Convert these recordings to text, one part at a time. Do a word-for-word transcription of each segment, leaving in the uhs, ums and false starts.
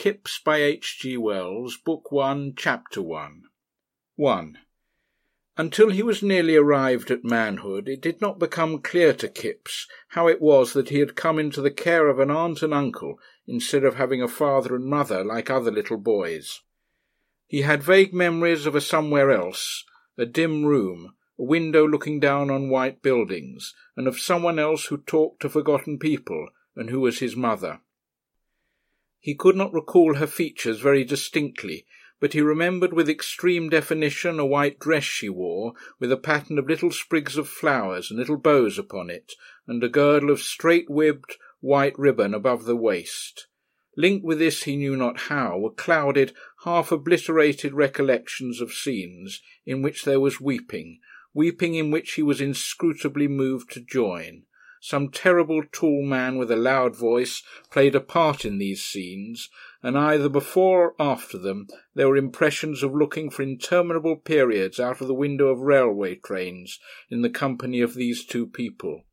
Kipps by H G Wells, Book one, Chapter one. one. Until he was nearly arrived at manhood, it did not become clear to Kipps how it was that he had come into the care of an aunt and uncle instead of having a father and mother like other little boys. He had vague memories of a somewhere else, a dim room, a window looking down on white buildings, and of someone else who talked to forgotten people, and who was his mother. He could not recall her features very distinctly, but he remembered with extreme definition a white dress she wore, with a pattern of little sprigs of flowers and little bows upon it, and a girdle of straight-wibbed white ribbon above the waist. Linked with this he knew not how were clouded, half-obliterated recollections of scenes in which there was weeping, weeping in which he was inscrutably moved to join. Some terrible tall man with a loud voice played a part in these scenes, and either before or after them there were impressions of looking for interminable periods out of the window of railway trains in the company of these two people.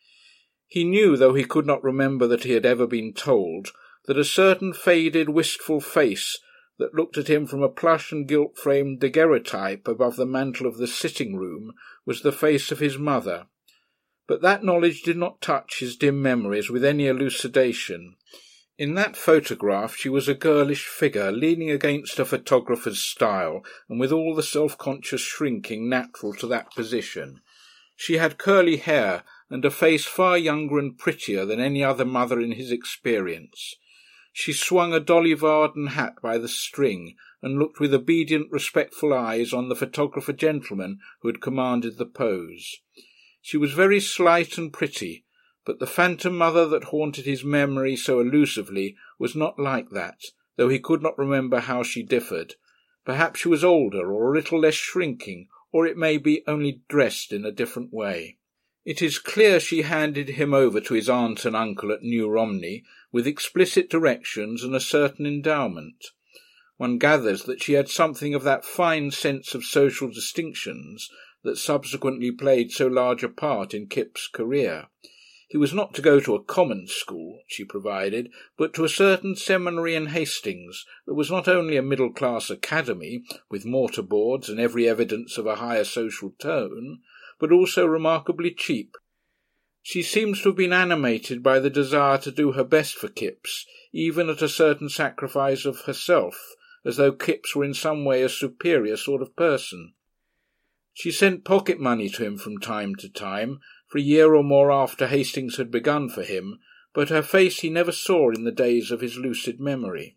He knew, though he could not remember that he had ever been told, that a certain faded, wistful face that looked at him from a plush and gilt-framed daguerreotype above the mantel of the sitting-room was the face of his mother. But that knowledge did not touch his dim memories with any elucidation. In that photograph she was a girlish figure, leaning against a photographer's style, and with all the self-conscious shrinking natural to that position. She had curly hair, and a face far younger and prettier than any other mother in his experience. She swung a Dolly Varden hat by the string, and looked with obedient, respectful eyes on the photographer gentleman who had commanded the pose. She was very slight and pretty, but the phantom mother that haunted his memory so elusively was not like that, though he could not remember how she differed. Perhaps she was older, or a little less shrinking, or it may be only dressed in a different way. It is clear she handed him over to his aunt and uncle at New Romney, with explicit directions and a certain endowment. One gathers that she had something of that fine sense of social distinctions that subsequently played so large a part in Kipps' career. He was not to go to a common school, she provided, but to a certain seminary in Hastings that was not only a middle-class academy, with mortar-boards and every evidence of a higher social tone, but also remarkably cheap. She seems to have been animated by the desire to do her best for Kipps, even at a certain sacrifice of herself, as though Kipps were in some way a superior sort of person. She sent pocket-money to him from time to time, for a year or more after Hastings had begun for him, but her face he never saw in the days of his lucid memory.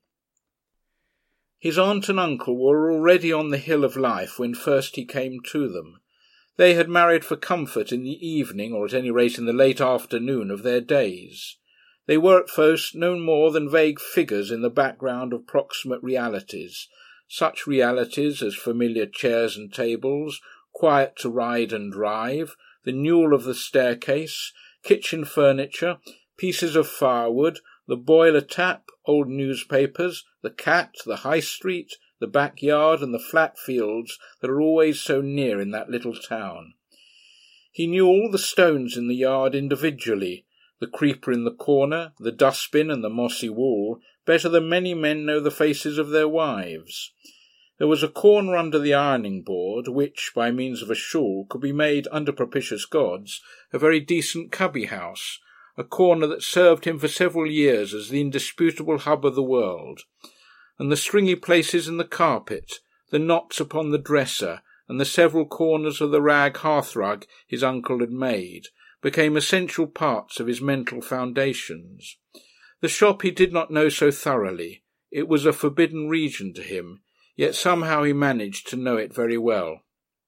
His aunt and uncle were already on the hill of life when first he came to them. They had married for comfort in the evening, or at any rate in the late afternoon of their days. They were at first no more than vague figures in the background of proximate realities, such realities as familiar chairs and tables, quiet to ride and drive, the newel of the staircase, kitchen furniture, pieces of firewood, the boiler tap, old newspapers, the cat, the high street, the backyard, and the flat fields that are always so near in that little town. He knew all the stones in the yard individually, the creeper in the corner, the dustbin and the mossy wall, better than many men know the faces of their wives. There was a corner under the ironing-board, which, by means of a shawl, could be made, under propitious gods, a very decent cubby-house, a corner that served him for several years as the indisputable hub of the world, and the stringy places in the carpet, the knots upon the dresser, and the several corners of the rag hearthrug his uncle had made, became essential parts of his mental foundations. The shop he did not know so thoroughly. It was a forbidden region to him, yet somehow he managed to know it very well.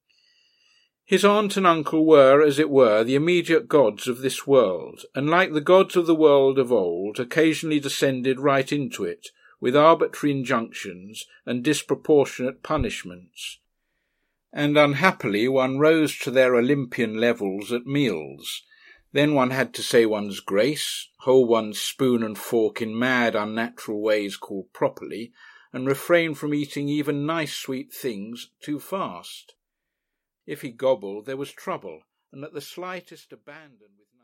His aunt and uncle were, as it were, the immediate gods of this world, and like the gods of the world of old, occasionally descended right into it, with arbitrary injunctions and disproportionate punishments. And unhappily one rose to their Olympian levels at meals. Then one had to say one's grace, hold one's spoon and fork in mad, unnatural ways called properly, and refrain from eating even nice sweet things too fast. If he gobbled, there was trouble, and at the slightest abandon with